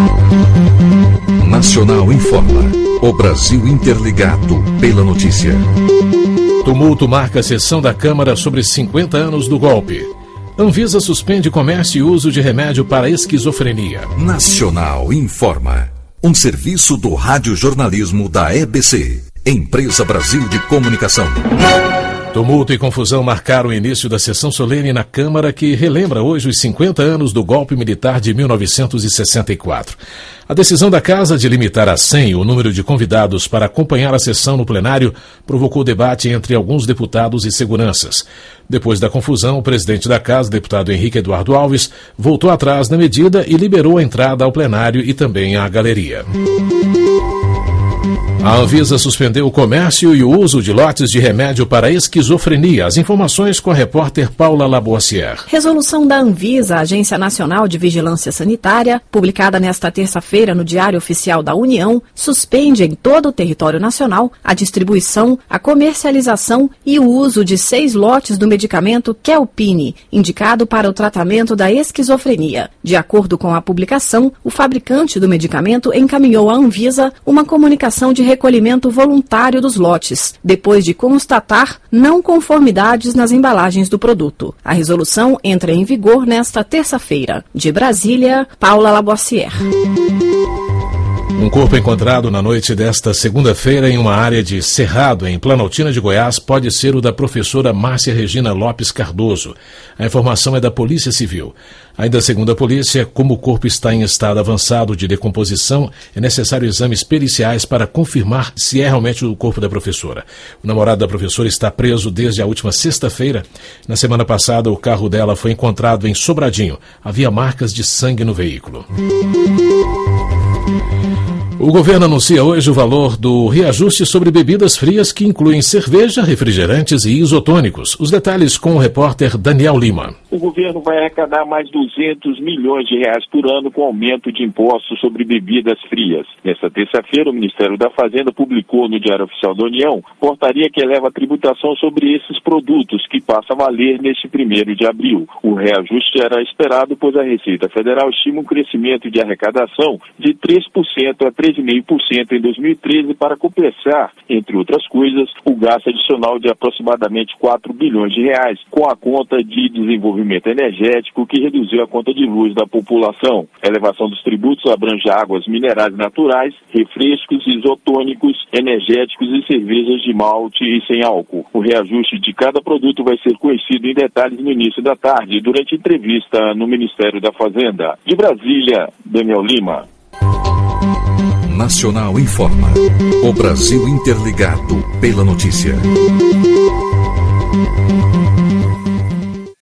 Nacional informa. O Brasil interligado pela notícia. Tumulto marca a sessão da Câmara sobre 50 anos do golpe. Anvisa suspende comércio e uso de remédio para esquizofrenia. Nacional informa. Um serviço do radiojornalismo da EBC, Empresa Brasil de Comunicação. Tumulto e confusão marcaram o início da sessão solene na Câmara, que relembra hoje os 50 anos do golpe militar de 1964. A decisão da Casa de limitar a 100 o número de convidados para acompanhar a sessão no plenário provocou debate entre alguns deputados e seguranças. Depois da confusão, o presidente da Casa, deputado Henrique Eduardo Alves, voltou atrás da medida e liberou a entrada ao plenário e também à galeria. A Anvisa suspendeu o comércio e o uso de lotes de remédio para esquizofrenia. As informações com a repórter Paula Labossière. Resolução da Anvisa, Agência Nacional de Vigilância Sanitária, publicada nesta terça-feira no Diário Oficial da União, suspende em todo o território nacional a distribuição, a comercialização e o uso de 6 lotes do medicamento Quelpine, indicado para o tratamento da esquizofrenia. De acordo com a publicação, o fabricante do medicamento encaminhou à Anvisa uma comunicação de recolhimento voluntário dos lotes, depois de constatar não conformidades nas embalagens do produto. A resolução entra em vigor nesta terça-feira. De Brasília, Paula Labossière. Um corpo encontrado na noite desta segunda-feira em uma área de Cerrado, em Planaltina de Goiás, pode ser o da professora Márcia Regina Lopes Cardoso. A informação é da Polícia Civil. Ainda segundo a polícia, como o corpo está em estado avançado de decomposição, é necessário exames periciais para confirmar se é realmente o corpo da professora. O namorado da professora está preso desde a última sexta-feira. Na semana passada, o carro dela foi encontrado em Sobradinho. Havia marcas de sangue no veículo. O governo anuncia hoje o valor do reajuste sobre bebidas frias, que incluem cerveja, refrigerantes e isotônicos. Os detalhes com o repórter Daniel Lima. O governo vai arrecadar mais 200 milhões de reais por ano com aumento de impostos sobre bebidas frias. Nesta terça-feira, o Ministério da Fazenda publicou no Diário Oficial da União portaria que eleva a tributação sobre esses produtos, que passa a valer neste 1º de abril. O reajuste era esperado, pois a Receita Federal estima um crescimento de arrecadação de 3% a 3,5% em 2013 para compensar, entre outras coisas, o gasto adicional de aproximadamente 4 bilhões de reais com a conta de desenvolvimento energético, que reduziu a conta de luz da população. A elevação dos tributos abrange águas minerais naturais, refrescos, isotônicos, energéticos e cervejas de malte e sem álcool. O reajuste de cada produto vai ser conhecido em detalhes no início da tarde, durante entrevista no Ministério da Fazenda. De Brasília, Daniel Lima. Nacional informa. O Brasil interligado pela notícia.